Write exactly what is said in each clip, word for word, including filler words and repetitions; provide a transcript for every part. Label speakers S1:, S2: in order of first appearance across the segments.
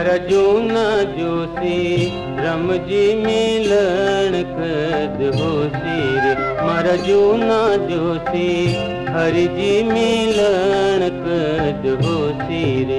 S1: मारा जूना जोशी रम जी मिलन कद होसी रे। मारा जूना जोशी हरि जी मिलन कद होसी रे।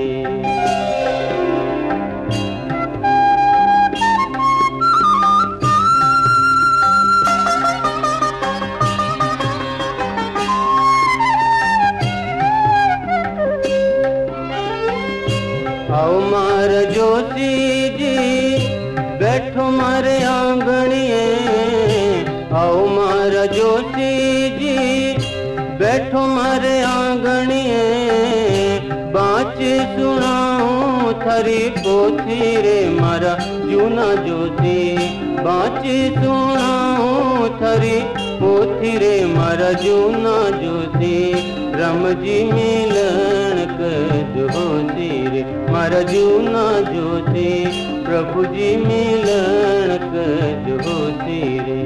S1: आओ मारा जोशी जी बैठो मारे आंगणिए। आओ मारा जोशी जी बैठो मारे आंगणिए। बाँच सुनाऊं थारी पोथी रे। मारा जूना जोशी बाँच सुनाऊं थारी पोथी रे। मारा जूना जोशी रम जी मिलन कद होसी रे। मारा जूना जोशी प्रभु जी मिलन कद होसी रे।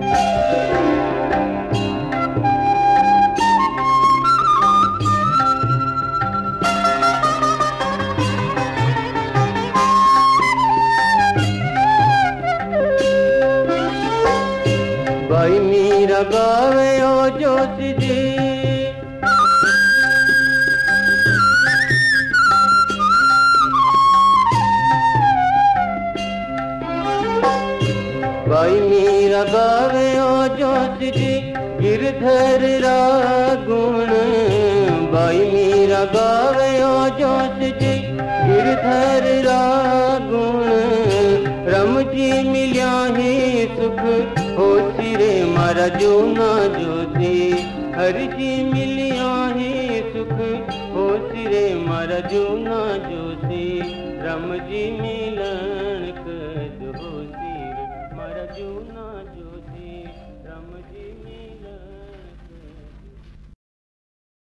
S1: भाई मीरा गावे ओ जोशी जी। भाई मीरा गावे ओ जोशी जी गिरधर रागुण। भाई मीरा गावे ओ जोशी जी गिरधर रागुण। रम जी मिल्या ही सुख होसी रे। मारा जूना जोशी हरि जी मिलिया ही सुख होसी रे। मारा जूना जोशी रम जी मिलन